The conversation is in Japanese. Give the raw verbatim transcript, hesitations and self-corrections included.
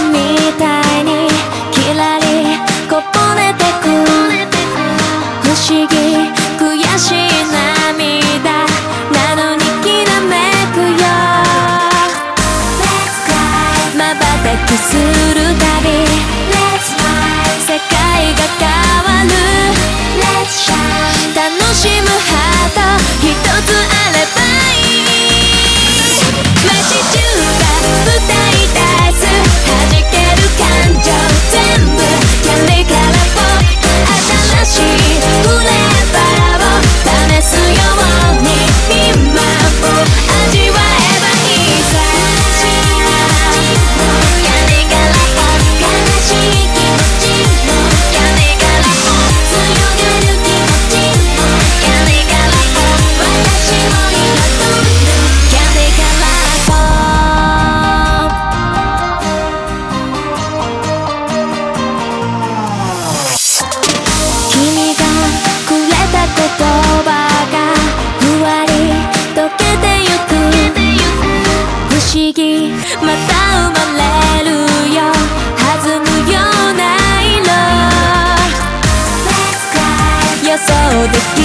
みたいにきらりこぼれてく不思議悔しい涙なのにきらめくよまばたきするたび世界が変わる楽しむハート一つあればいい街中が歌い出す弾ける感情全部キャリカラポップ新しいフレーバーを試すように今を味わえばいいさキャリカラポップ悲しい気持ちもキャリカラポップ強がる気持ちもキャリカラポップ私を彩るキャリカラポップ君がくれた言葉がふわり溶けてゆく不思議また生まれるよ弾むような色予想でき